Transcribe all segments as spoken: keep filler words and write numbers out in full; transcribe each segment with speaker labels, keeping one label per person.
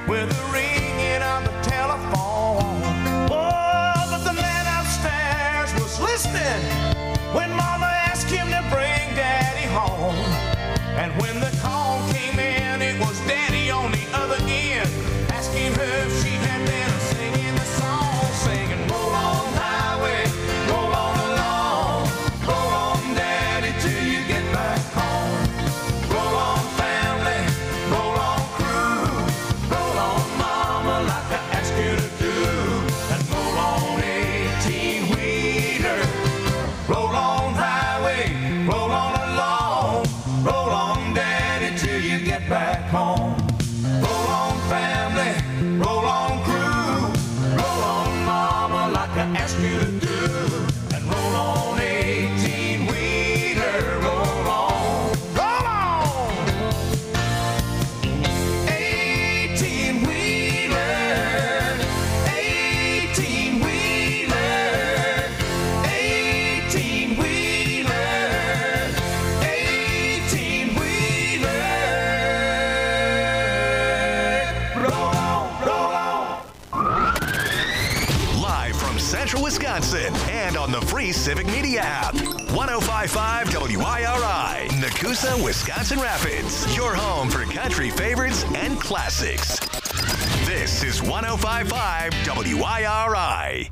Speaker 1: with the ringing of the telephone. Oh, but the man upstairs was listening when Mama asked him to bring Daddy home. And when the call came in, it was Daddy on the other end, asking her if she had been singing the song, singing, roll on highway, roll on along, roll on Daddy till you get back home. Roll on family, roll on crew, roll on Mama like I asked you to do, and roll on eighteen-wheeler, roll on highway, roll on along, roll on Daddy till you get back home. Roll on family, roll on crew, roll on Mama like I asked you to do, and roll on eighteen-wheeler, roll on, roll on. eighteen-wheeler, eighteen-wheeler, eighteen-wheeler, eighteen-wheeler. Roll on, roll on.
Speaker 2: Live from Central Wisconsin and on the free Civic Media app. one oh five point five W I R I, Nakusa, Wisconsin Rapids. Your home for country favorites and classics. This is one oh five point five W I R I.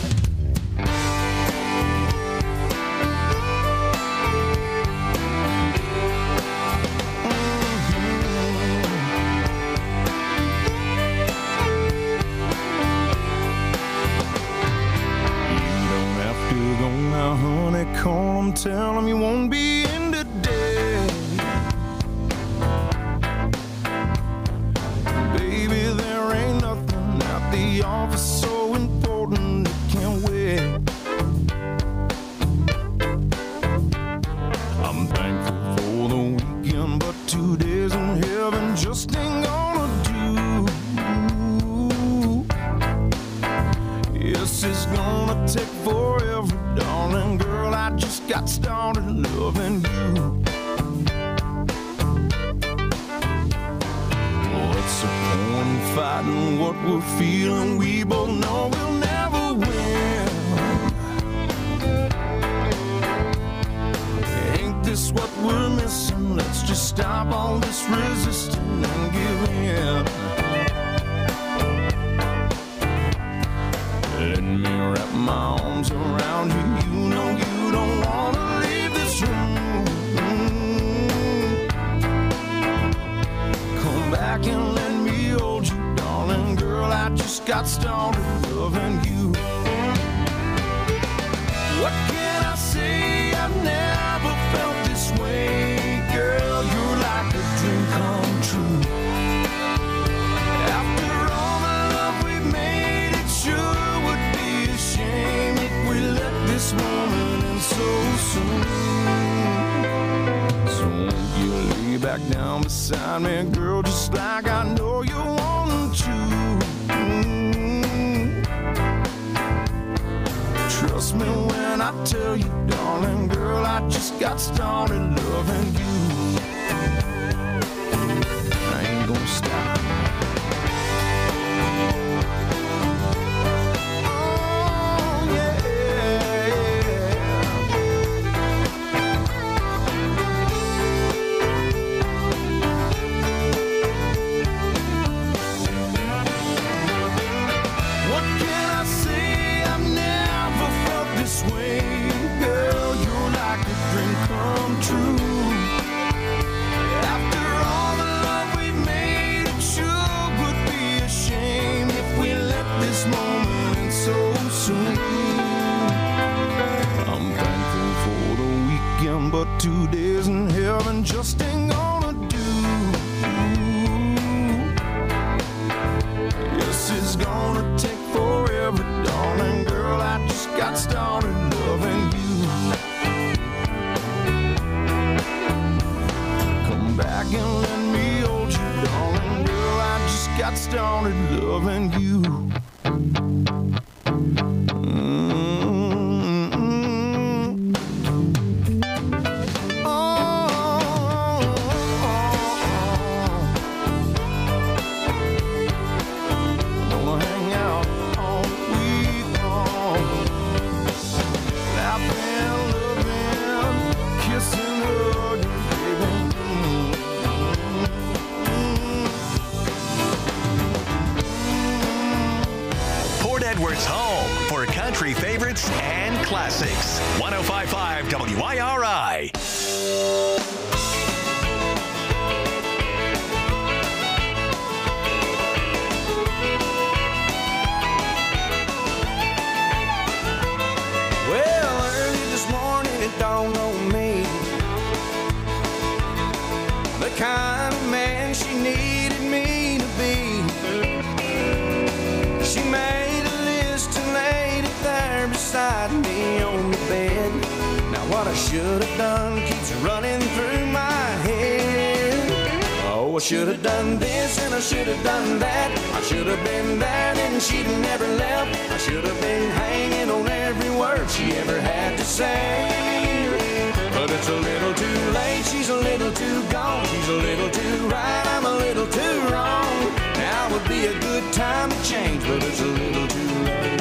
Speaker 3: Go now, honey, call 'em, tell 'em you won't be in today. Baby, there ain't nothing at the office so important it can't wait. I'm thankful for the weekend, but two days in heaven just ain't gonna do. Yes, it's gonna take forever, darling girl, I just got started loving you. What's the point in fighting what we're feeling? We both know we'll never win. Ain't this what we're missing? Let's just stop all this resisting and give in. Let me wrap my arms around you. You know you don't want to leave this room. Come back and let me hold you, darling girl. I just got started loving you. What can I say? I've never felt this way, girl. You're like a dream come true. After all the love we've made, it sure would be a shame if we let this moment end so soon. So won't you lay back down beside me, girl, just like I know you want to. Trust me when I tell you, darling girl, I just got started loving you. I ain't gonna stop. But two days in heaven just ain't gonna do. Yes, it's gonna take forever, darling girl. I just got started loving you. Come back and let me hold you, darling girl. I just got started loving you.
Speaker 2: Edwards' home for country favorites and classics. one oh five point five W I R I.
Speaker 3: Well, early this morning it dawned on me the kind of man she needed me to be. She made a list and laid it there beside me on the bed. Now what I should have done keeps running through my head. Oh, I should have done this and I should have done that. I should have been there and she'd never left. I should have been hanging on every word she ever had to say. But it's a little too late, she's a little too gone. She's a little too right, I'm a little too wrong. Now would be a good time to change, but it's a little too late.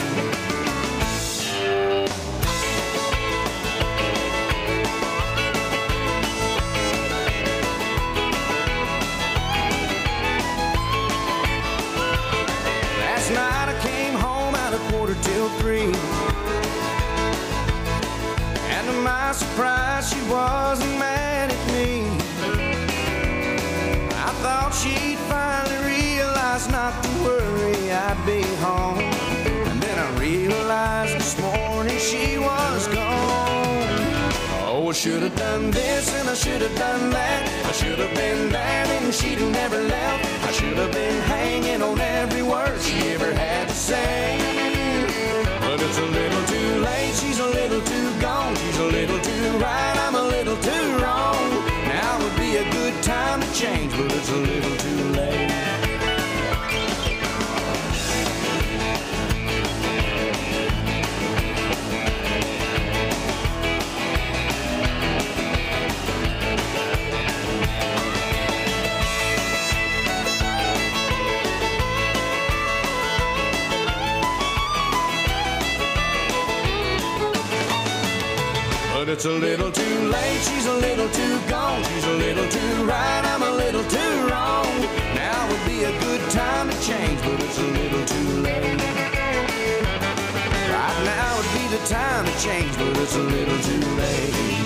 Speaker 3: Last night I came home at a quarter till three. And to my surprise, she wasn't mad at me. I thought she'd finally realize not to worry, I'd be home. And then I realized this morning she was gone. Oh, I should have done this and I should have done that. I should have been there and she'd have never left. I should have been hanging on every word she ever had to say. But it's a little too late, she's a little too gone. She's a little too right, I'm a little too wrong. Now would be a good time to change, but it's a little too late. But it's a little too late, she's a little too gone. She's a little too right, I'm a little too wrong. Now would be a good time to change, but it's a little too late. Right now would be the time to change, but it's a little too late.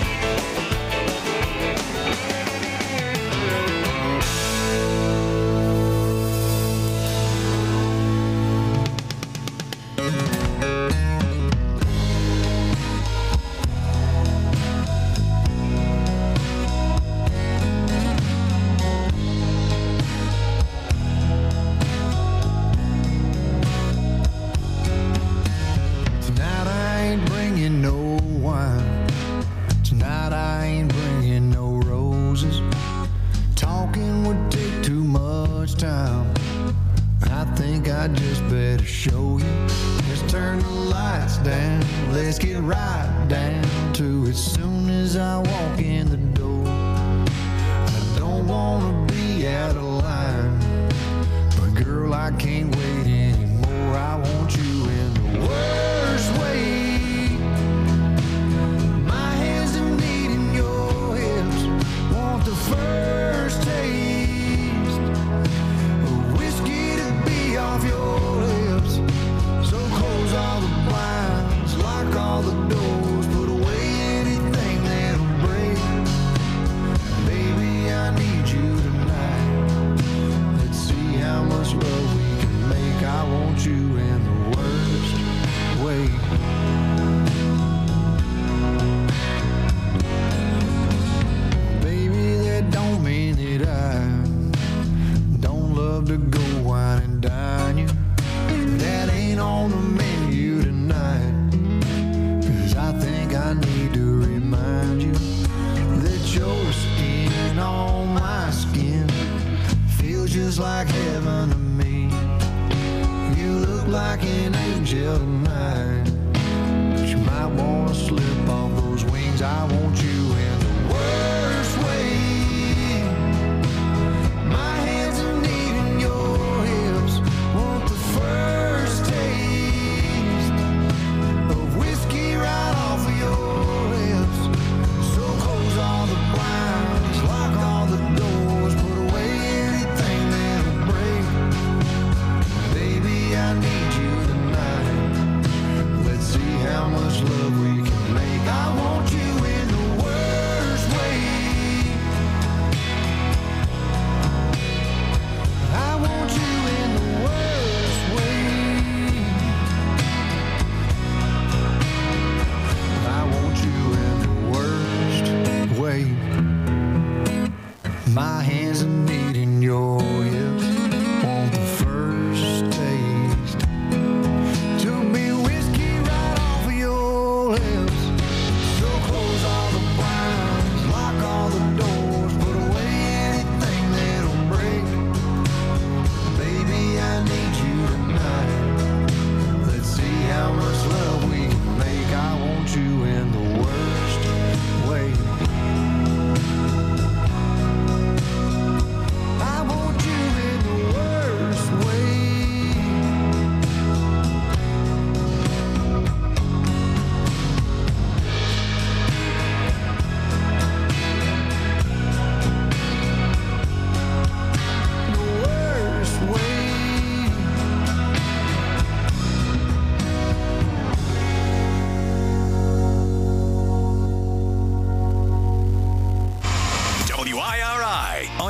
Speaker 3: Baby, I need you tonight.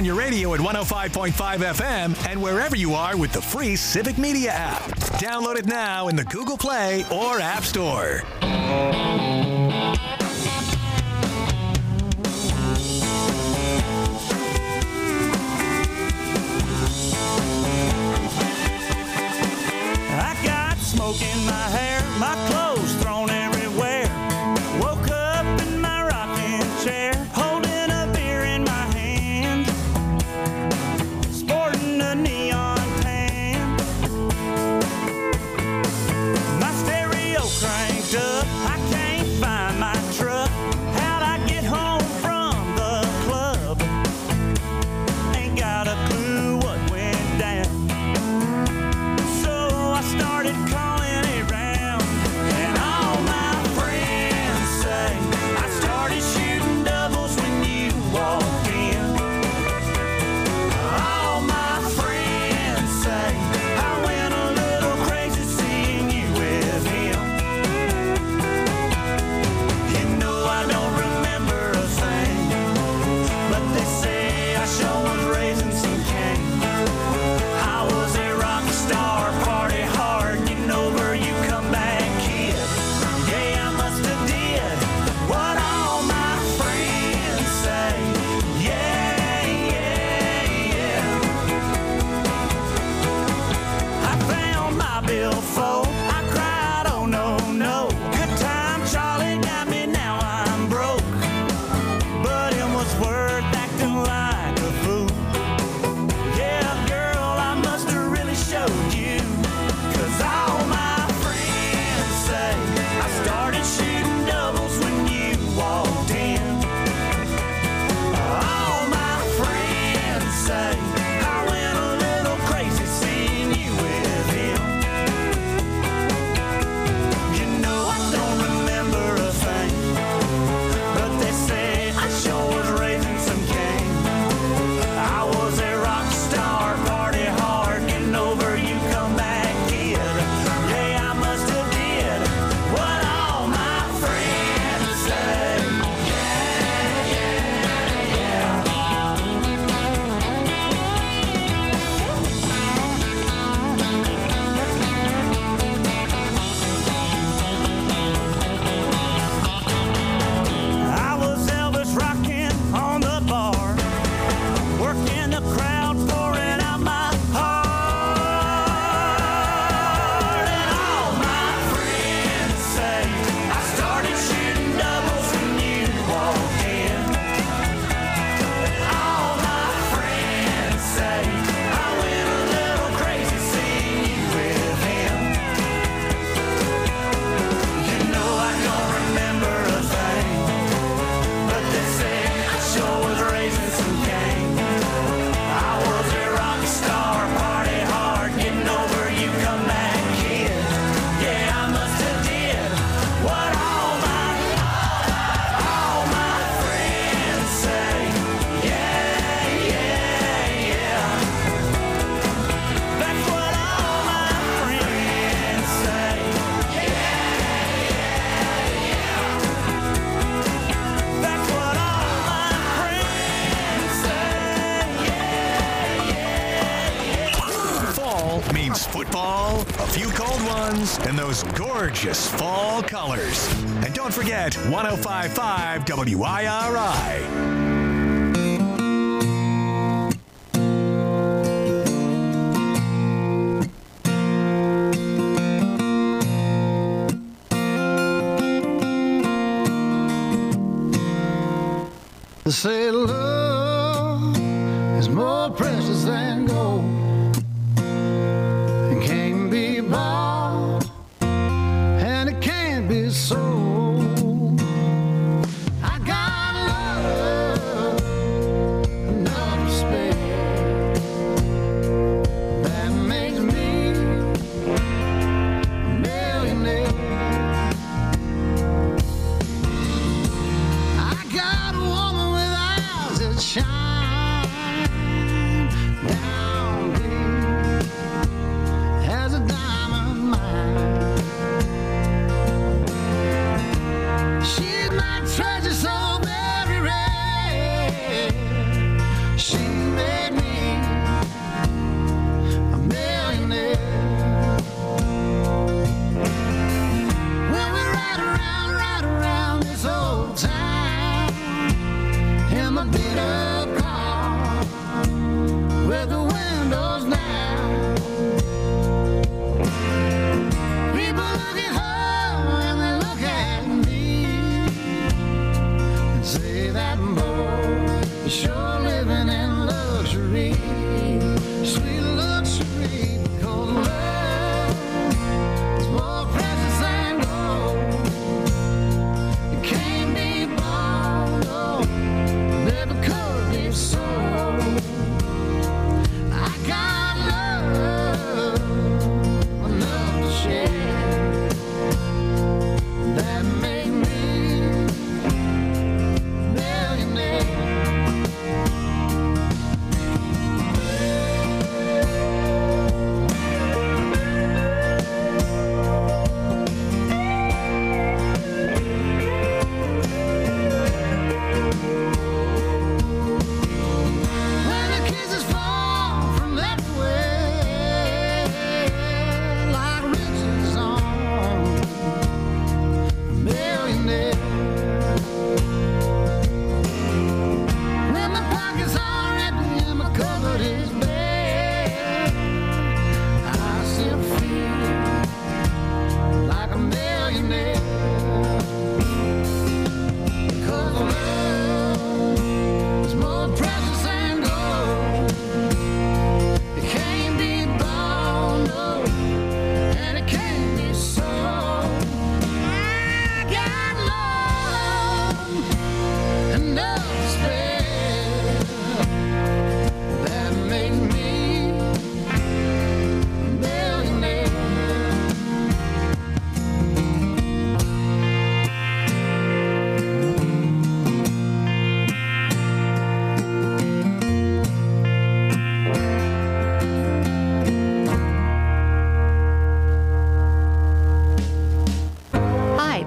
Speaker 2: your radio at one oh five point five F M and wherever you are with the free Civic Media app. Download it now in the Google Play or App Store.
Speaker 4: I got smoke in my hair, my clothes thrown everywhere. Woke up in my rocking chair, holding a beer in my hand, sporting a neon tan. My stereo cranked up, I can't find my truck. How'd I get home from the club? Ain't got a clue what went down. So I started calling around, and all my friends say I started shooting doubles when you walked in. All my friends say I went a little crazy seeing you with him. You know I don't remember a thing, but they say I sure was raising some cane. I was a rock star, party hard, getting over you come back kid. Yeah, I must have did what all my friends say. Yeah, yeah, yeah. I found my billfold, I cried, oh no, no. Good time, Charlie got me, now I'm broke. But it was worth acting like a fool. Yeah, girl, I must have really showed you. Cause all my friends say I started shooting doubles when you walked in. All my friends say I went a little crazy seeing you with him. You know I don't remember a thing, but they say I sure was raising some cane. I was a rock star, party hard, getting over you come back kid. Yeah, I must have did what all my friends say. Yeah, yeah, yeah. I was Elvis rocking on the bar, working the crowd, pouring out my heart. And all my friends say I started shooting doubles when you walked in. All my friends say I went a little crazy seeing you with him. You know I don't remember a thing, but they say I sure was raising some cane. I was a rock star, party hard, getting over you come back kid. Yeah, I must have did what all my, all my friends say. Yeah, yeah, yeah. That's what all my friends say. Yeah, yeah, yeah. That's what all my friends say. Yeah, yeah, yeah.
Speaker 2: Fall means football, a few cold ones, and those gorgeous fall colors. And don't forget one oh five point five W I R I.
Speaker 5: They say love is more precious than gold and can't be bought and it can't be sold. I got love enough to spare that makes me a millionaire. I got a woman with eyes as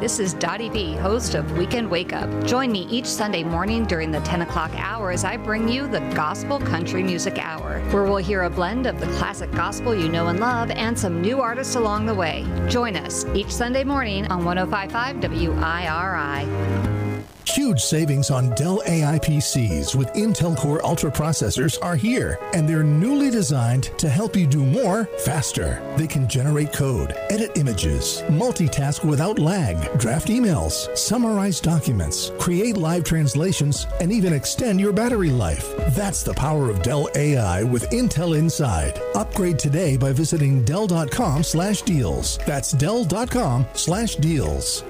Speaker 6: This is Dottie B, host of Weekend Wake Up. Join me each Sunday morning during the ten o'clock hour as I bring you the Gospel Country Music Hour, where we'll hear a blend of the classic gospel you know and love and some new artists along the way. Join us each Sunday morning on one oh five point five W I R I.
Speaker 7: Huge savings on Dell A I P Cs with Intel Core Ultra processors are here, and they're newly designed to help you do more faster. They can generate code, edit images, multitask without lag, draft emails, summarize documents, create live translations, and even extend your battery life. That's the power of Dell A I with Intel inside. Upgrade today by visiting Dell.com slash deals. That's Dell.com slash deals.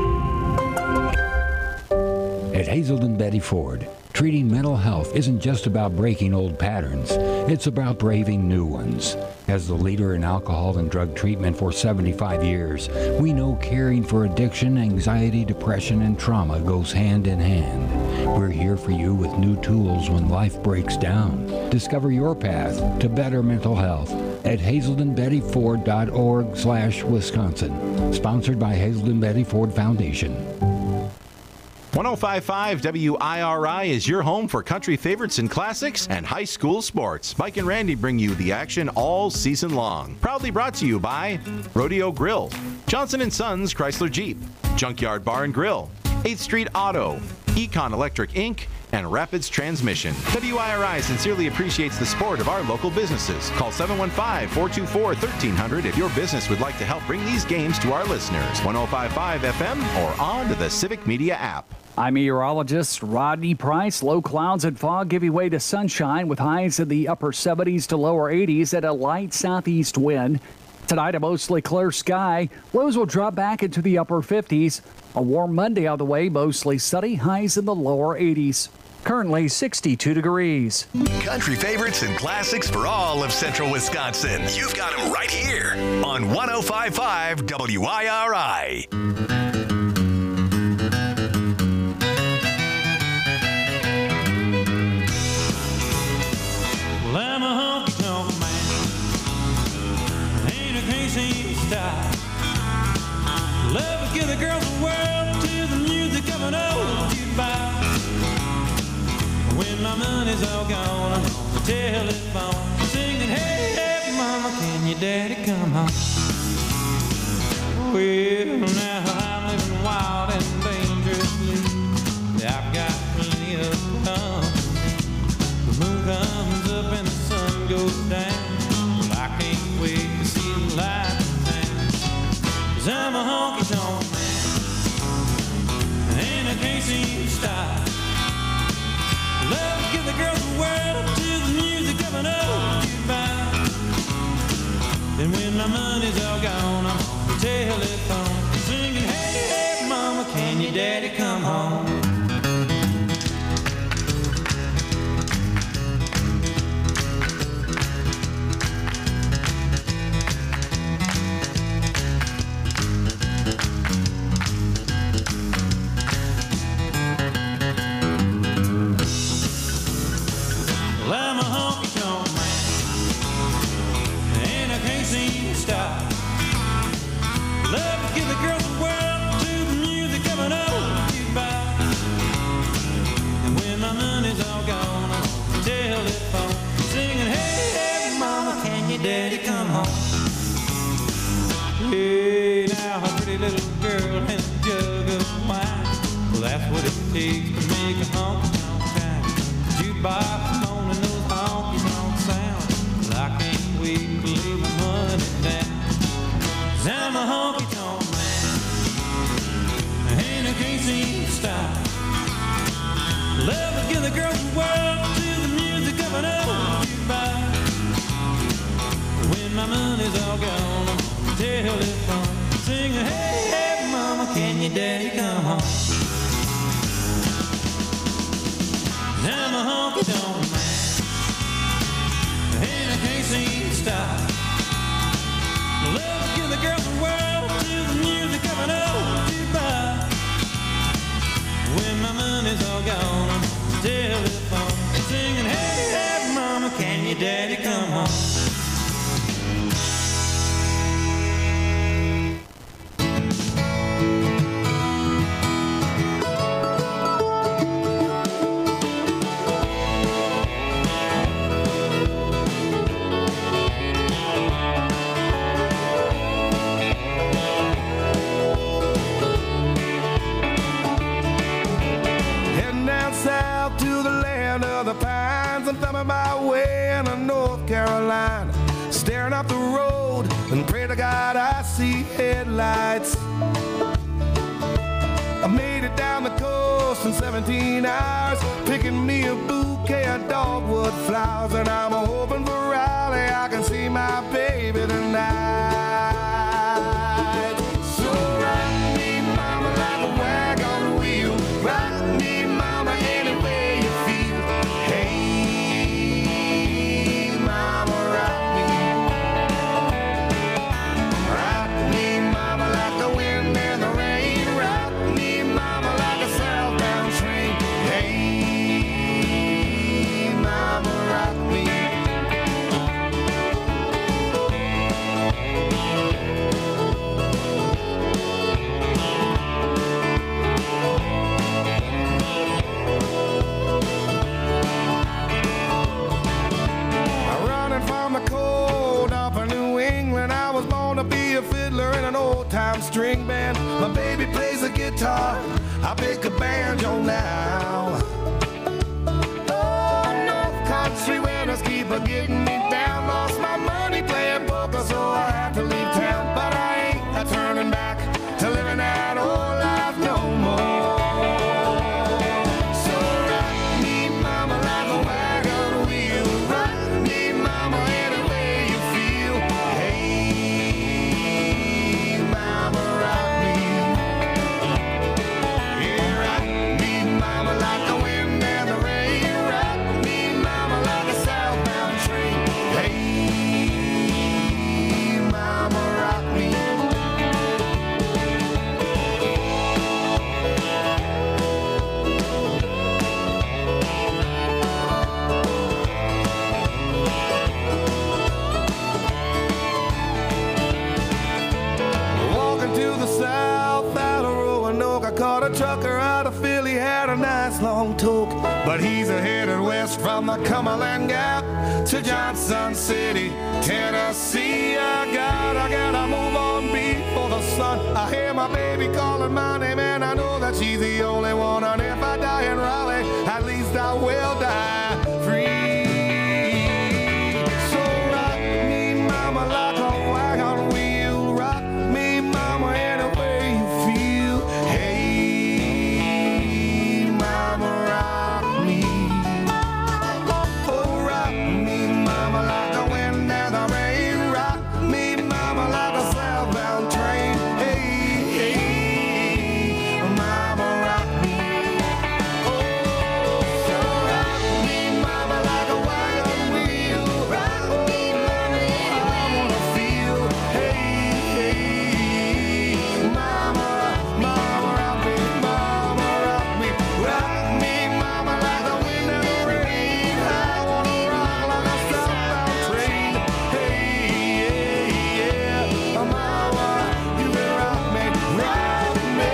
Speaker 8: At Hazelden Betty Ford, treating mental health isn't just about breaking old patterns, it's about braving new ones. As the leader in alcohol and drug treatment for seventy-five years, we know caring for addiction, anxiety, depression, and trauma goes hand in hand. We're here for you with new tools when life breaks down. Discover your path to better mental health at hazelden betty ford dot org slash Wisconsin. Sponsored by Hazelden Betty Ford Foundation.
Speaker 9: one oh five point five W I R I is your home for country favorites and classics and high school sports. Mike and Randy bring you the action all season long. Proudly brought to you by Rodeo Grill, Johnson and Sons Chrysler Jeep, Junkyard Bar and Grill, eighth Street Auto, Econ Electric Incorporated, and Rapids Transmission. W I R I sincerely appreciates the support of our local businesses. Call seven one five, four two four, one three zero zero if your business would like to help bring these games to our listeners. one oh five point five F M or on to the Civic Media app.
Speaker 10: I'm meteorologist Rodney Price. Low clouds and fog give way to sunshine with highs in the upper seventies to lower eighties and a light southeast wind. Tonight, a mostly clear sky. Lows will drop back into the upper fifties. A warm Monday on the way, mostly sunny, highs in the lower eighties. Currently sixty-two degrees.
Speaker 2: Country favorites and classics for all of central Wisconsin. You've got them right here on one oh five point five W I R I.
Speaker 4: Well, I'm a honky-tonk man. Ain't a crazy style. Love to give the girls the world to the music of an old jukebox. When my money's all gone, I'm on the telephone singing, hey, hey, mama, can your daddy come home? Well, now I'm living wild and dangerously. I've got plenty of company. The moon comes up and the sun goes down. Well, I can't wait to see the light down. 'Cause I'm a honky-tonk man, and I can't seem to stop. Love to give the girls the world to the music of an old jukebox. And when my money's all gone, I'm on the telephone singing, hey, hey, mama, can your daddy come home? Daddy, come home. Hey, now a pretty little girl and a jug of wine. Well, that's what it takes to make a honky-tonk time. Jukebox moaning those honky-tonk sounds. Well, I can't wait to leave my money down. 'Cause I'm a honky-tonk man, and I can't seem to stop. Love to give the girls the world to the music of an old jukebox. When my money's all gone, I'm on the telephone singing, hey, hey, mama, can your daddy come home? I'm a honky-tonk man, and I can't seem to stop. Love to give the girls the world to the music of an old jukebox. When my money's all gone, I'm on the telephone singing, hey, hey, mama, can your daddy come home?
Speaker 3: to God I see headlights. I made it down the coast in seventeen hours, picking me a bouquet of dogwood flowers, and I'm hoping for Raleigh I can see my baby tonight. So rock me, mama, like a wagon wheel. Rock me, mama, any way you feel. Hey, mama, rock me. Rock me, mama, like the wind and the rain. Rock me, mama, like a southbound train. Hey, mama, rock me. Running from the cold up in New England, I was born to be a fiddler in an old-time string band. My baby plays the guitar, I pick a banjo now. Oh, North Country winters keep a getting me down. Lost my money playing poker, so I had to leave town. But I ain't a turning back to living that old life no more. So rock me, mama, like a wagon wheel. Rock me, mama, any way you feel. Hey, mama, rock me. Yeah, rock me, mama, like the wind and the rain. Rock me, mama, like a southbound train. Hey, mama, rock me. Walking to the south out of Roanoke, I caught a trucker out of Philly, had a nice long toke. But he's a headed west from the Cumberland Gap to Johnson City, Tennessee. I got, I gotta move on before the sun. I hear my baby calling my name, and I know that she's the only one. And if I die in Raleigh, at least I will die free. So rock me, mama, like a wagon wheel. Rock me, mama, any way you feel. Hey, mama, rock me. Oh, rock me, mama, like the wind and the rain. Rock me, mama, like a southbound train. Hey, hey, mama, rock me. Oh, so rock me, mama, like a wagon wheel. Rock me, mama, I wanna feel. Hey, hey, mama, mama, rock me, mama, rock me. Rock me, mama, like the wind and the rain. I wanna rock like a southbound train. Hey, yeah, yeah, mama, you can rock me, rock me.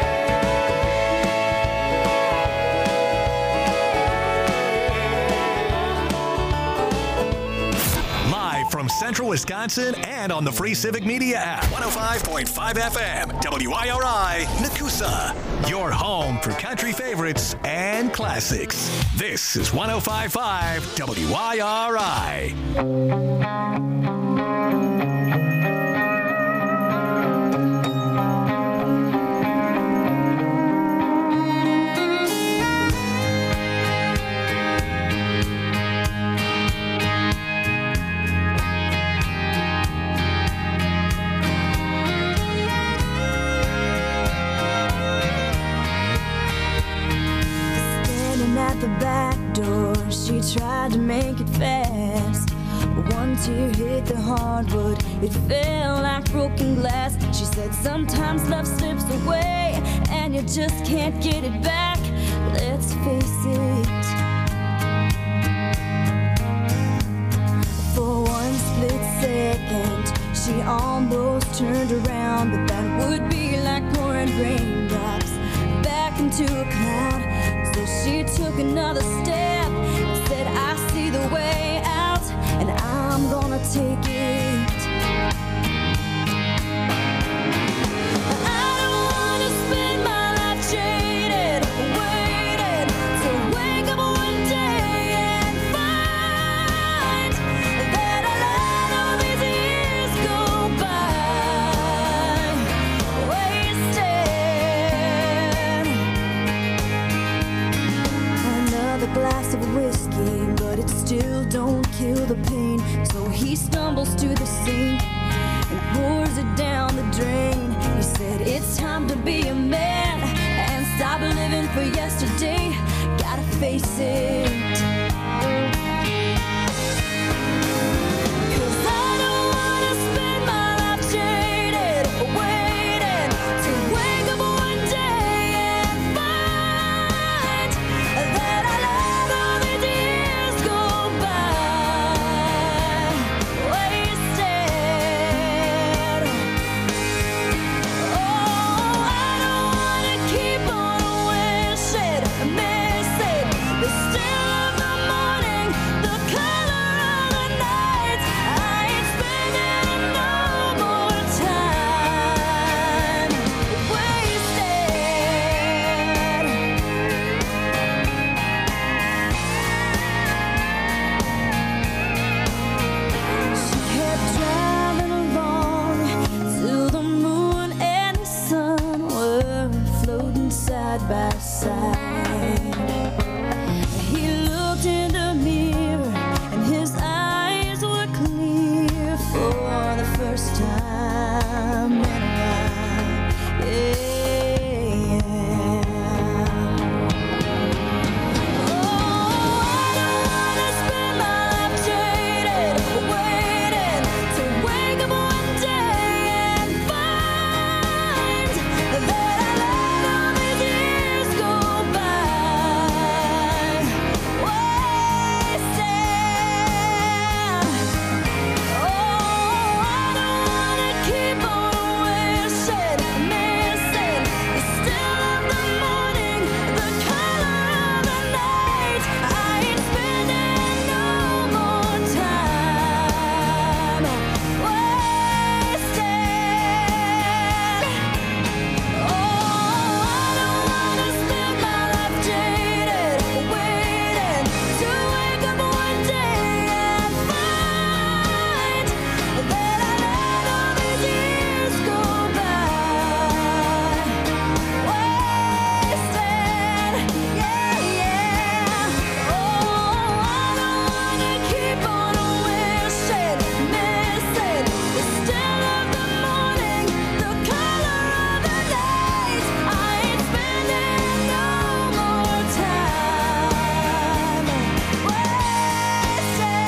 Speaker 2: Live from Central Wisconsin and on the free Civic Media app. one oh five point five F M, W I R I, Nakusa. Your home for country favorites and classics. This is one oh five point five W I R I.
Speaker 11: Standing at the back door, she tried to make it fast. One tear hit the hardwood, it fell like broken glass. She said sometimes love slips away and you just can't get it back. Let's face it. For one split second, she almost turned around, but that would be like pouring raindrops back into a cloud. So she took another step and said, I see the way out, and I'm gonna take it. I don't wanna spend my life jaded, waiting to wake up one day and find that I let all these years go by. pill don't kill the pain. So he stumbles to the sink and pours it down the drain. He said, it's time to be a man and stop living for yesterday. Gotta face it. By side, he looked in the mirror and his eyes were clear for the first time in a while. Yeah. Oh, I don't wanna spend my life jaded, waiting to wake up one day and find that I let all these years go by, wasted. Oh, I don't wanna keep on wishing, missing the still of the morning, the color of the night. I ain't spending no more time wasted. Oh, I don't wanna spend my life jaded, waiting to wake up one day and find that I let all these years go by, wasted. Yeah, yeah. Oh, I don't wanna keep on wishing, missing the still of the morning, the color of the night. I ain't spending no more time wasted.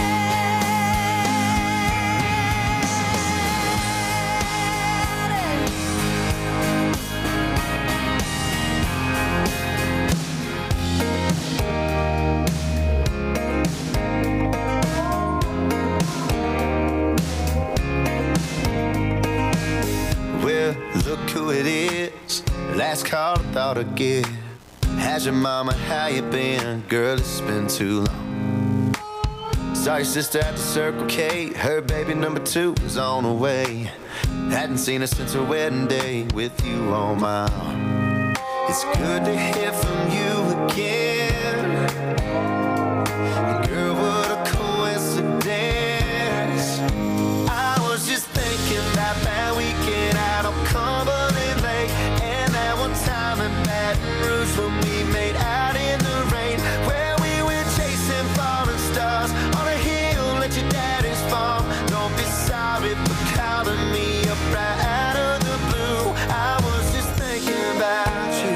Speaker 3: Well, look who it is. Last call I thought I'd give. How's your mama? How you been? Girl, it's been too long. Saw your sister at the Circle K. Her baby number two is on the way. Hadn't seen her since her wedding day with you on my arm. It's good to hear from you again. Girl, what a coincidence. I was just thinking about that weekend out on Cumberland Lake, and that one time in Baton Rouge when we made out in the rain, where we went chasing falling stars on a hill at your daddy's farm. Don't be sorry for calling me up right out of the blue. I was just thinking about you.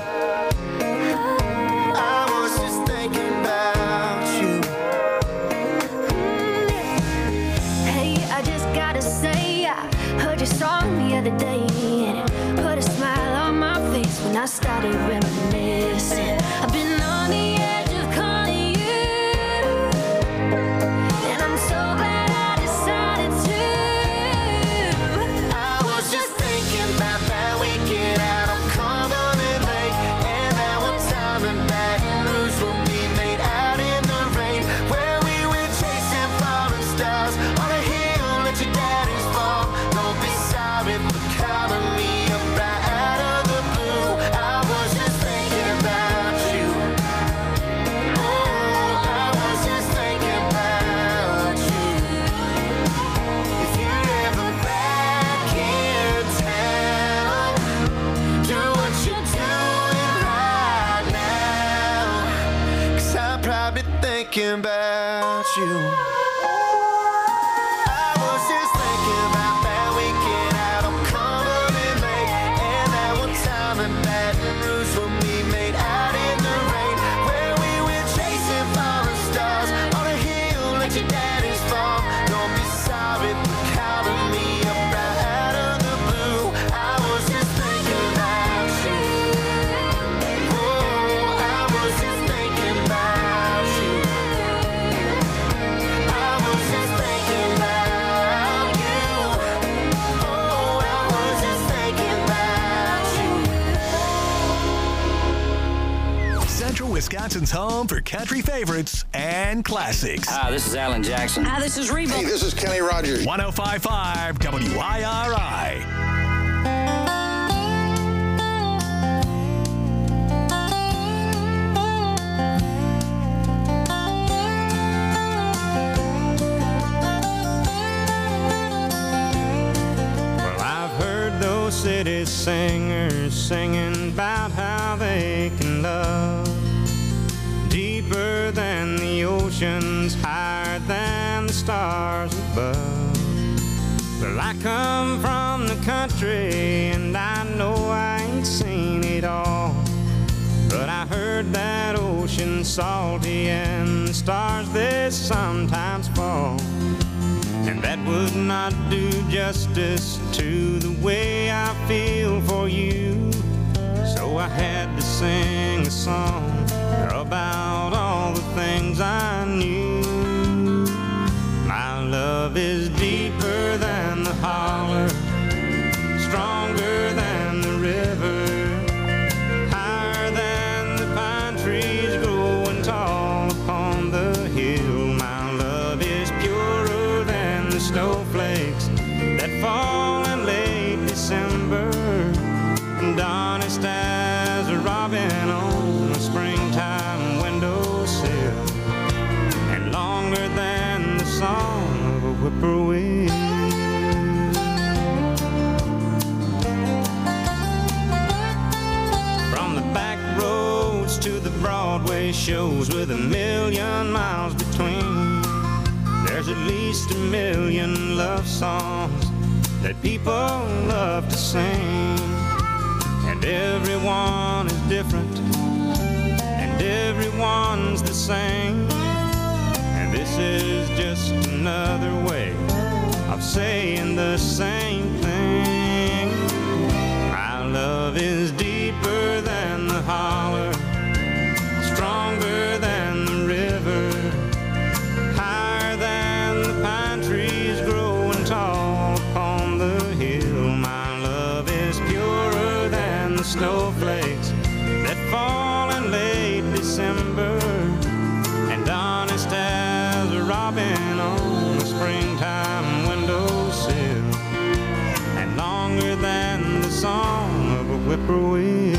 Speaker 3: I was just thinking about you.
Speaker 11: Hey, I just gotta say, I heard your song the other day, and it put a smile on my face when I started reminiscing. I've been on the edge of calling you, and I'm so glad I decided to.
Speaker 3: I was just thinking about that weekend out on Cumberland Lake, and that one time in Baton Rouge when we made out in the rain, where we went chasing falling stars on a hill at your daddy's farm. Don't be sorry for calling me up right out of the blue. I was just thinking about thinking about you. I was just thinking about that weekend out on Cumberland Lake, and that one time in Baton Rouge when we made out in the rain, where we went chasing falling stars on a hill that your daddy's from. Don't be sorry for calling me up right out of the blue. I was just thinking about you. Oh, I was just thinking about you. I was just thinking about you. Oh, I was just thinking about you.
Speaker 2: Central Wisconsin's home for country favorites and classics.
Speaker 12: Hi, this is Alan Jackson.
Speaker 13: Hi, this is Reba.
Speaker 14: Hey, this is Kenny Rogers.
Speaker 2: one oh five point five W I R I.
Speaker 1: Well, I've heard those city singers singing about how they can love deeper than the oceans, higher than the stars above. Well, I come from the country and I know I ain't seen it all, but I heard that ocean salty and the stars they sometimes fall, and that would not do justice to the way I feel for you. So I had to sing a song about all the things I knew. My love is deeper than the holler, stronger than the river, higher than the pine trees growing tall upon the hill. My love is purer than the snowflakes that fall in late December, and honest as a robin on a springtime windowsill, and longer than the song of a whippoorwill. From the back roads to the Broadway shows with a million miles between, there's at least a million love songs that people love to sing, and everyone is different, and everyone's the same, and this is just another way of saying the same thing. My love is deeper than the holler, stronger than the river, higher than the pine trees growing tall upon the hill. My love is purer than the snowflakes that fall in late December, and honest as a robin on a springtime windowsill, and longer than the song of a whippoorwill.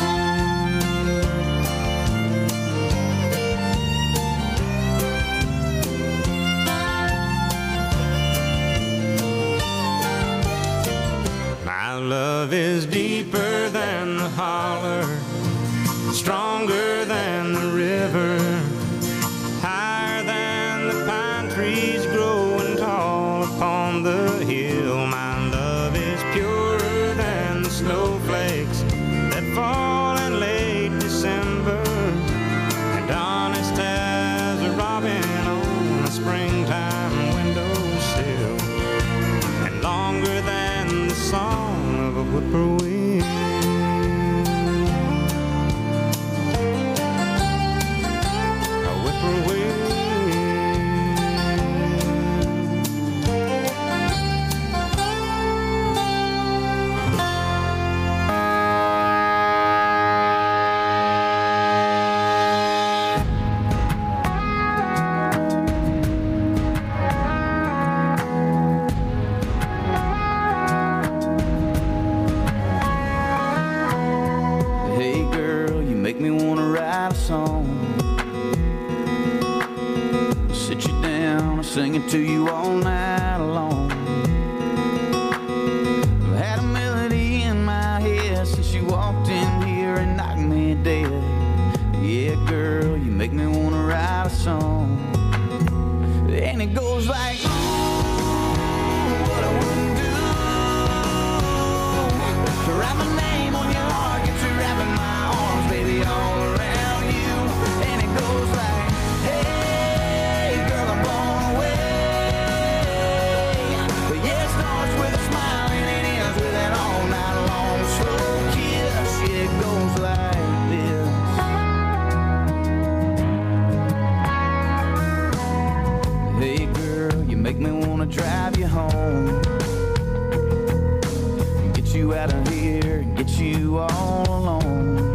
Speaker 1: My love is deeper than the holler, stronger than the river, higher than the pine trees growing tall upon the hill. My love is purer than the snowflakes that fall in late December, and honest as a robin on a springtime windowsill, and longer than the song of a whippoorwill.
Speaker 3: Hey girl, you make me wanna write a song, sit you down and sing it to you all night long. I've had a melody in my head since you walked in here and knocked me dead. Yeah girl, you make me wanna write a song. you out of here and get you all alone.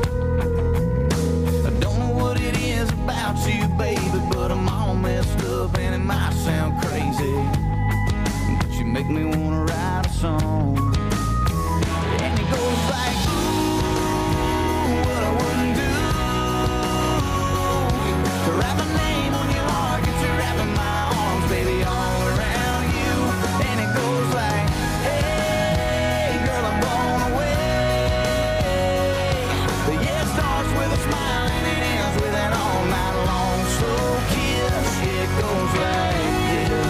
Speaker 3: I don't know what it is about you, baby, but I'm all messed up and it might sound crazy, but you make me wanna write a song. And it goes like, ooh, what I wouldn't do to wrap my name on your heart, get you wrapping my arms, baby, all around you. And it goes like, hey, girl, I'm blown away. But yeah, it starts with a smile and it ends with an all night long slow kiss. Yeah, it goes like this.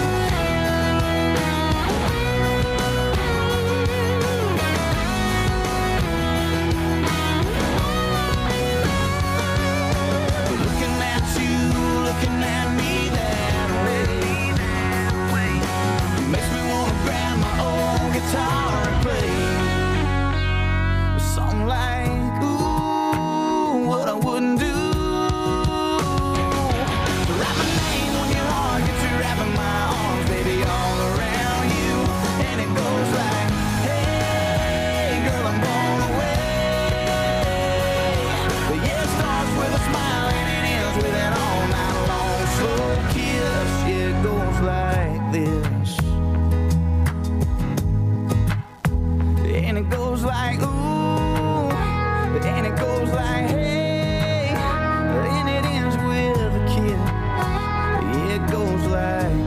Speaker 3: Looking at you, looking at me that way, makes me wanna grab my old guitar and play a song like, ooh, what I wouldn't do to wrap my name on your heart, get you wrapping my arms, baby, all around you. And it goes like, hey, girl, I'm blown away. But yeah, it starts with a smile and it ends with an all night long slow kiss. Yeah, it goes like this. And it goes like, ooh, and it goes like, hey, and it ends with a kiss. Yeah, it goes like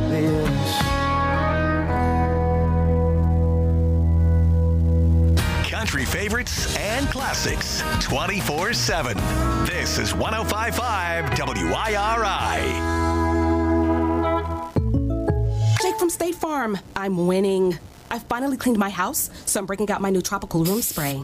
Speaker 3: this.
Speaker 2: Country favorites and classics twenty-four seven. This is one oh five point five W I R I.
Speaker 12: Jake from State Farm. I'm winning. I finally cleaned my house, so I'm breaking out my new tropical room spray.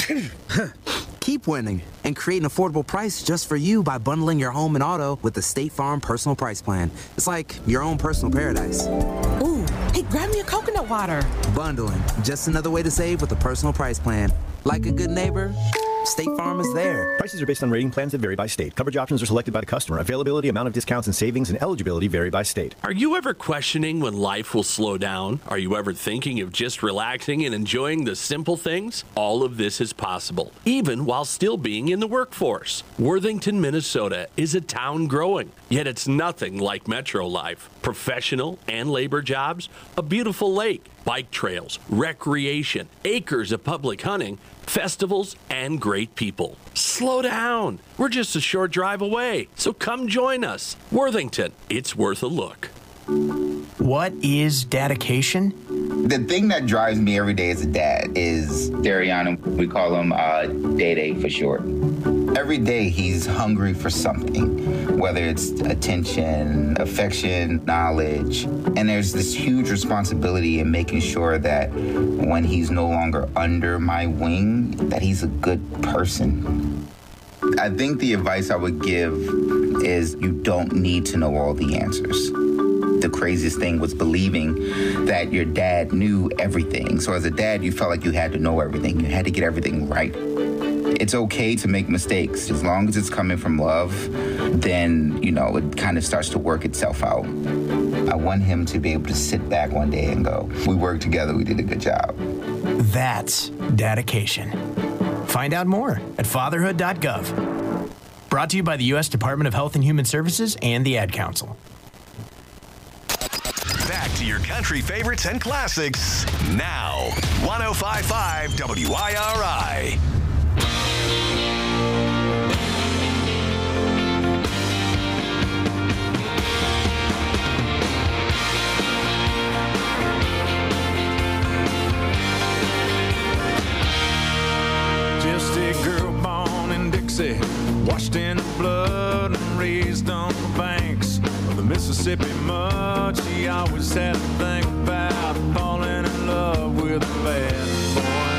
Speaker 13: Keep winning and create an affordable price just for you by bundling your home and auto with the State Farm Personal Price Plan. It's like your own personal paradise.
Speaker 12: Ooh, hey, grab me a coconut water.
Speaker 13: Bundling, just another way to save with the Personal Price Plan. Like a good neighbor, State Farm is there.
Speaker 14: Prices are based on rating plans that vary by state. Coverage options are selected by the customer. Availability, amount of discounts and savings, and eligibility vary by state.
Speaker 15: Are you ever questioning when life will slow down? Are you ever thinking of just relaxing and enjoying the simple things? All of this is possible, even while still being in the workforce. Worthington, Minnesota is a town growing, yet it's nothing like metro life. Professional and labor jobs, a beautiful lake, bike trails, recreation, acres of public hunting, festivals, and great people. Slow down. We're just a short drive away, so come join us. Worthington, it's worth a look.
Speaker 16: What is dedication?
Speaker 17: The thing that drives me every day as a dad is Darian. We call him uh, Day-Day for short. Every day he's hungry for something, whether it's attention, affection, knowledge. And there's this huge responsibility in making sure that when he's no longer under my wing, that he's a good person. I think the advice I would give is you don't need to know all the answers. The craziest thing was believing that your dad knew everything. So as a dad, you felt like you had to know everything. You had to get everything right. It's okay to make mistakes. As long as it's coming from love, then, you know, it kind of starts to work itself out. I want him to be able to sit back one day and go, we worked together, we did a good job.
Speaker 16: That's dedication. Find out more at fatherhood dot gov. Brought to you by the U S Department of Health and Human Services and the Ad Council.
Speaker 2: Back to your country favorites and classics now. one oh five point five W I R I.
Speaker 1: Just a girl born in Dixie, washed in the blood and raised on the banks of the Mississippi mud. She always had a thing about falling in love with a bad boy.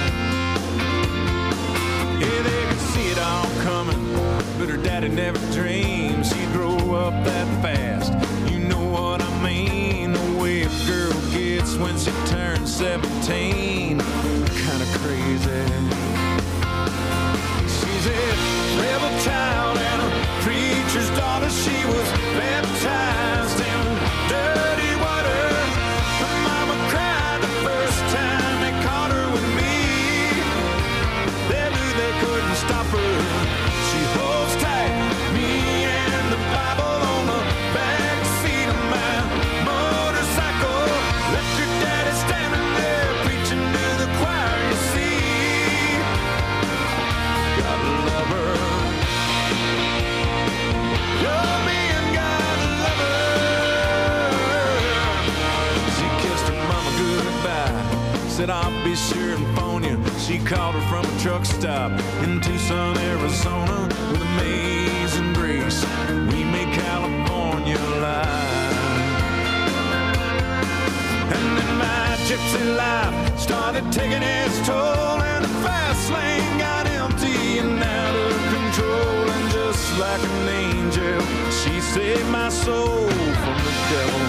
Speaker 1: Yeah, they could see it all coming, but her daddy never dreamed she'd grow up that fast. You know what I mean, the way a girl gets when she turns seventeen. Kinda crazy. She's a rebel child and a preacher's daughter. She was baptized in dirty water. Her mama cried the first time they caught her with me. said I'll be sure and phone you. She called her from a truck stop in Tucson, Arizona. With amazing grace, we made California live. And then my gypsy life started taking its toll, and the fast lane got empty and out of control. And just like an angel, she saved my soul from the devil.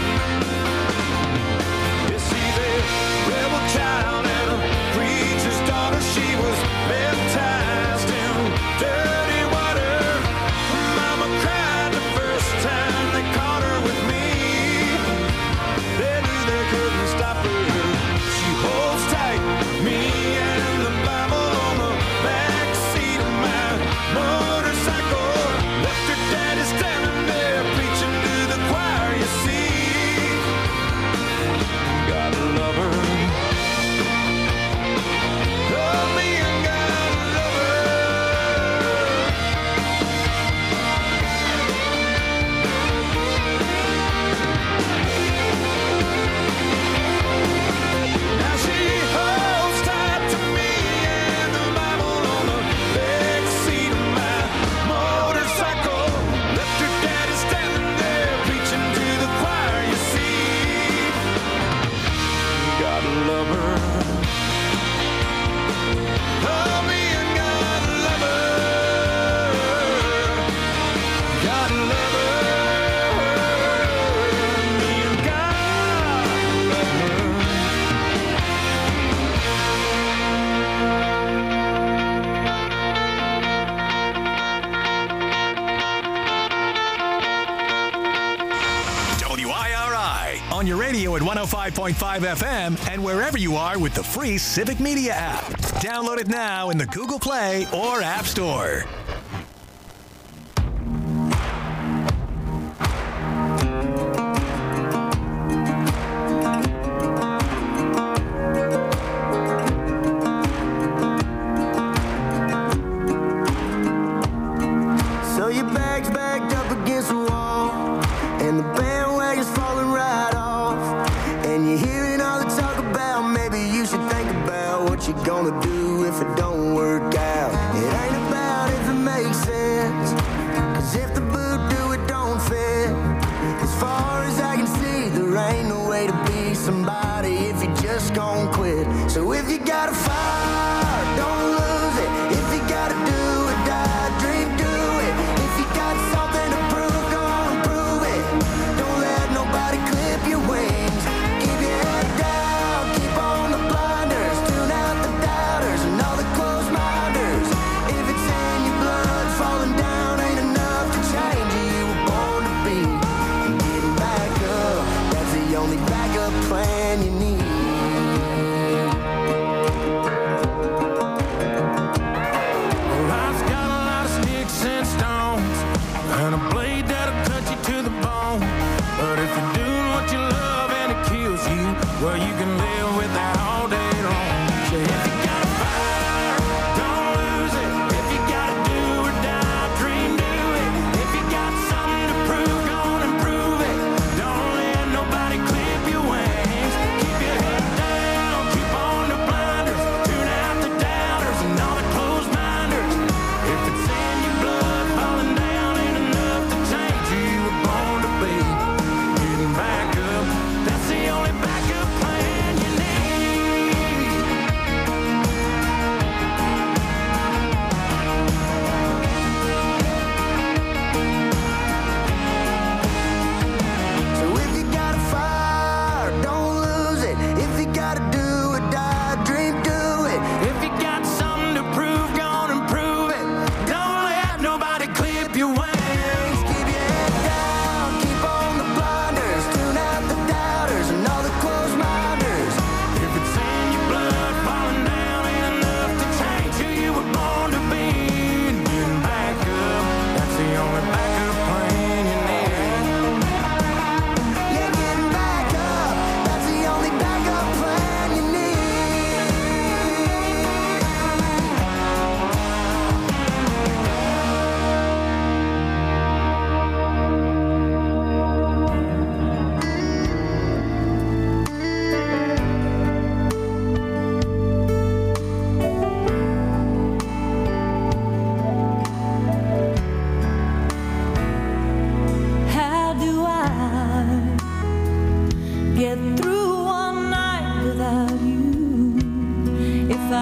Speaker 1: You see, the rebel child and a preacher's daughter, she was baptized in dirty water. Mama cried the first time they caught her with me. They knew they couldn't stop her. She holds tight, me and the Bible on the back seat of my motorcycle. Left her daddy standing there preaching to the choir, you see. Gotta love her. Love me and gotta love her. Now she holds tight to me and the Bible on the back seat of my motorcycle. Left her daddy standing there preaching to the choir, you see. Gotta love her. Love me and gotta love her. Gotta love her. Me and gotta love her.
Speaker 2: W I R I on your radio at one oh five point five F M and wherever you are with the free Civic Media app. Download it now in the Google Play or App Store.
Speaker 3: So your bag's backed up against the wall, and the bandwagon's falling right off. And you're hearing all the talk about maybe you should think about what you're gonna do if it don't work out. It ain't about if it makes sense, cause if the boot do it don't fit. As far as I can see, there ain't no way to be somebody if you just gon' quit. So if you got a fire, don't lose it. If you gotta do it, die, dream, do it. If you got something to prove, go on and prove it. Don't let nobody clip your wings. Keep your head down, keep on the blinders. Tune out the doubters and all the closed minders. If it's in your blood, falling down ain't enough to change who you were born to be. And getting back up, that's the only backup plan you need.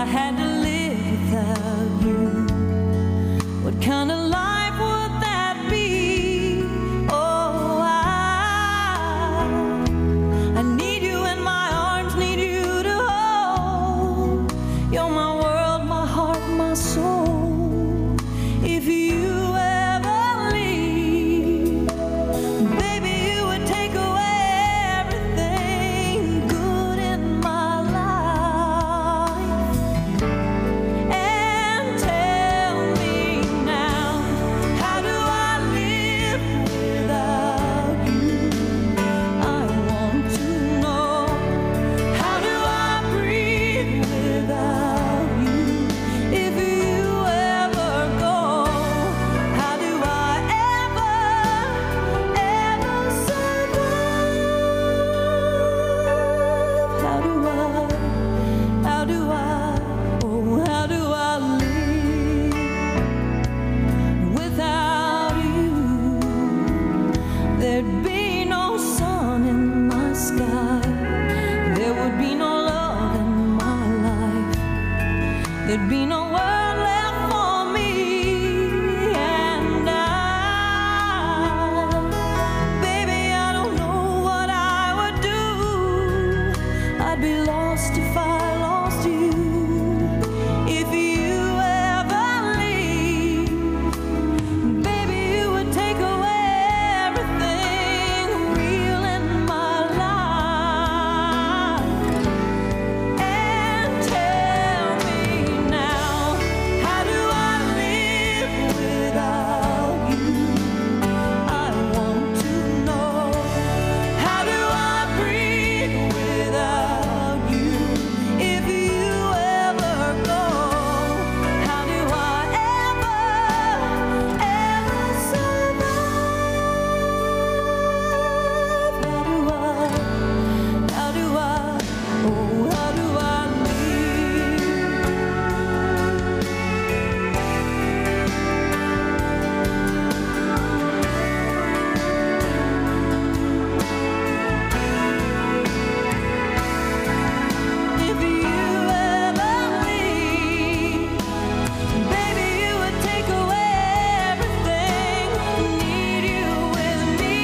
Speaker 11: I had to live without you, what kind of life would that be? Oh, I, I need you in my arms, need you to hold. You're my world, my heart, my soul. If you ever leave, baby, you would take away everything good in my life. And tell me now, how do I live without you? I want to know, how do I breathe without you? If you ever go, how do I ever, ever survive? How do I, how do I, oh, how do I live without you? There'd be no sun in my sky, there would be no love in my life, there'd be no world left for me. And I, baby, I don't know what I would do. I'd be lost if I lost you. If you ever leave, baby, you would take away everything real in my life. And tell me now, how do I live without you? I want to know, how do I breathe without you? If you ever go, how do I ever, ever survive? How do I, how do I, oh, how do I If you ever leave, baby, you would take away everything. Need you with me,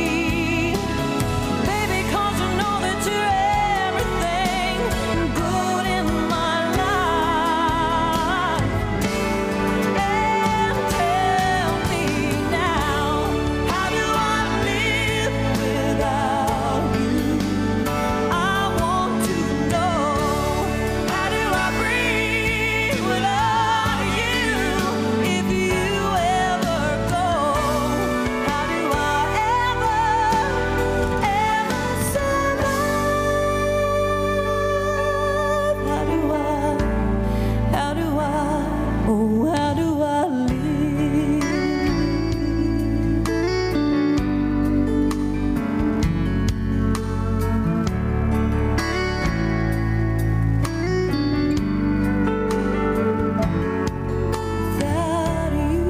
Speaker 11: baby, 'cause you know that you're everything good in my life. And tell me now, how do I live without you? I want to know, how do I breathe without you? If you ever go, how do I ever, ever survive? How do I, how do I, oh, how do I live? Without you.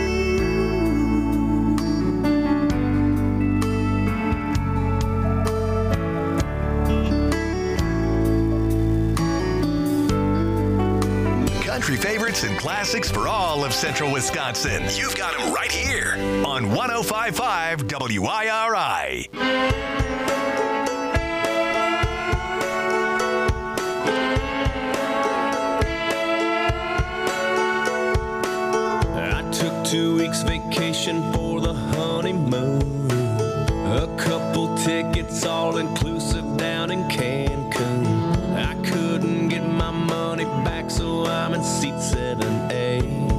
Speaker 2: Country favorites and classics for all of Central Wisconsin. You've got them right here on one oh five point five W I R I.
Speaker 18: I took two weeks vacation for the honeymoon. A couple tickets all inclusive down in Cancun. I couldn't get my money back, so I'm in seat seven A.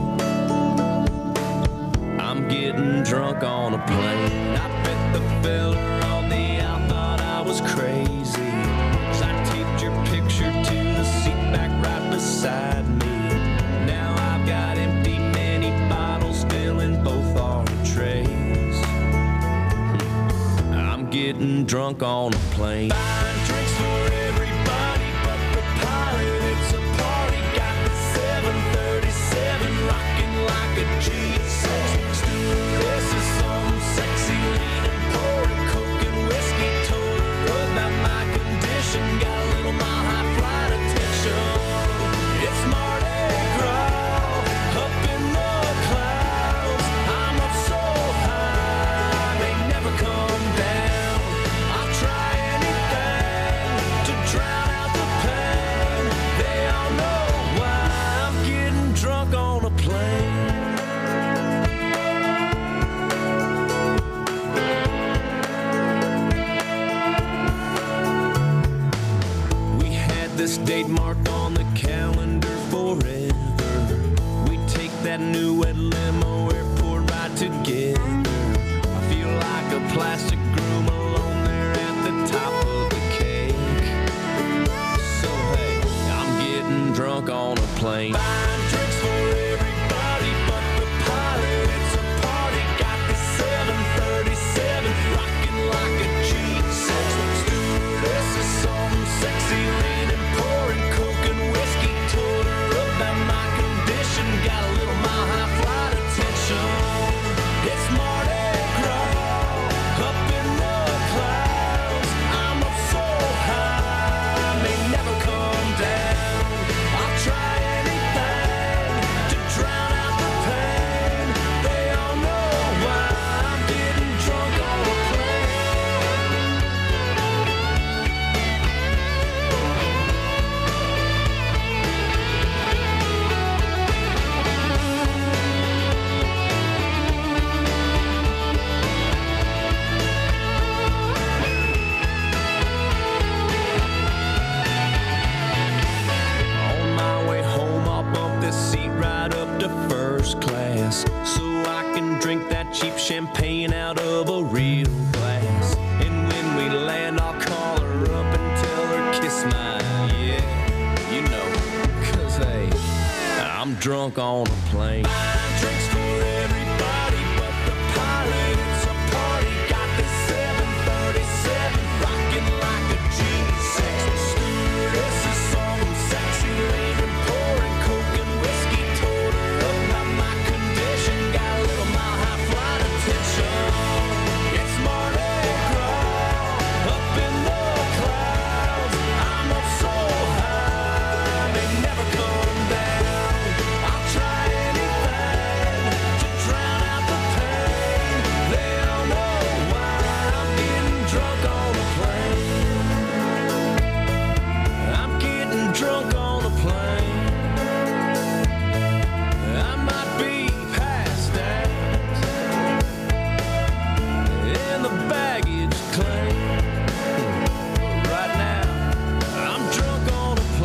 Speaker 18: I'm getting drunk on a plane. I bet the fella on the out thought I was crazy, 'cause I taped your picture to the seat back right beside me. Now I've got empty mini bottles filling both our trays. I'm getting drunk on a plane. Buying drinks for everybody but the pilot. It's a party. Got the seven thirty-seven rocking like a G six. Stewardess is some sexy leaning, pouring coke and whiskey. Told her about my condition. Got a little mile high flight attention. It's that new wet limo airport ride together. I feel like a plastic groom alone there at the top of the cake. So hey, I'm getting drunk on a plane. Buying drinks for everybody but the pilot. It's a party, got the seven thirty-seven rocking like a G six. Stewardess is something sexy, leaning, pouring coke and whiskey. Told her about my condition, got a little mile high flight attention. It's Mardi Gras up in the clouds. I'm up so high, I may never come down. I'll try anything to drown out the pain. They all know why I'm getting drunk on a plane. On my way home, I'll bump this seat right up to first class so I can drink that cheap champagne out of a real glass. And when we land, I'll call her up and tell her kiss my, yeah, you know, 'cause hey, I'm drunk on a plane. Buying drinks for everybody but the pilot. It's a party, got the seven thirty-seven rocking like a G six. Stewardess is something sexy, leaning, pouring coke and whiskey. Told her about my condition, got a little mile high flight attention. It's Mardi Gras up in the clouds. I'm up so high, I may never come down. I'll try anything to drown out the pain. They all know why I'm getting drunk on a plane. I'm getting drunk on a plane. I might be passed out in the baggage claim. But right now, I'm drunk on a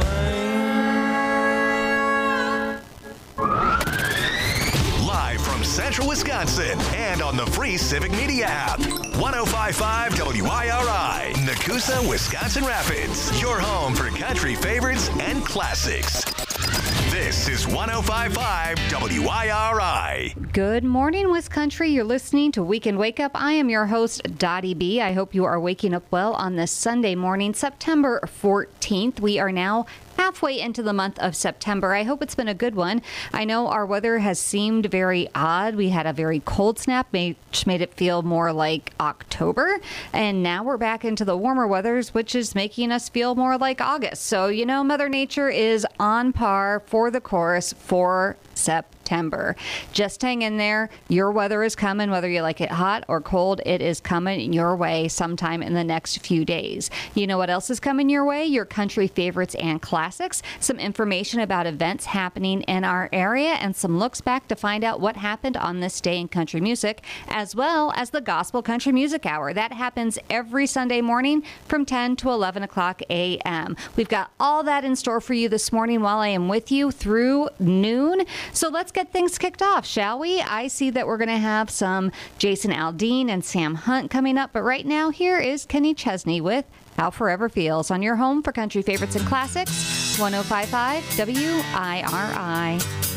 Speaker 18: plane.
Speaker 2: Live from Central Wisconsin and on the free Civic Media app. one oh five point five W I R I, Nakusa, Wisconsin Rapids. Your home for country favorites and classics. This is one oh five point five W I R I.
Speaker 6: Good morning, Wiscountry. You're listening to Weekend Wake Up. I am your host, Dottie B. I hope you are waking up well on this Sunday morning, September fourteenth. We are now halfway into the month of September. I hope it's been a good one. I know our weather has seemed very odd. We had a very cold snap, which made it feel more like October. And now we're back into the warmer weathers, which is making us feel more like August. So, you know, Mother Nature is on par for the course for September. Just hang in there. Your weather is coming, whether you like it hot or cold. It is coming your way sometime in the next few days. You know what else is coming your way? Your country favorites and classics, some information about events happening in our area, and some looks back to find out what happened on this day in country music, as well as the Gospel Country Music Hour. That happens every Sunday morning from ten to eleven o'clock a m We've got all that in store for you this morning while I am with you through noon. So let's get things kicked off, shall we? I see that we're going to have some Jason Aldean and Sam Hunt coming up, but right now here is Kenny Chesney with How Forever Feels on your home for country favorites and classics, one oh five point five W I R I.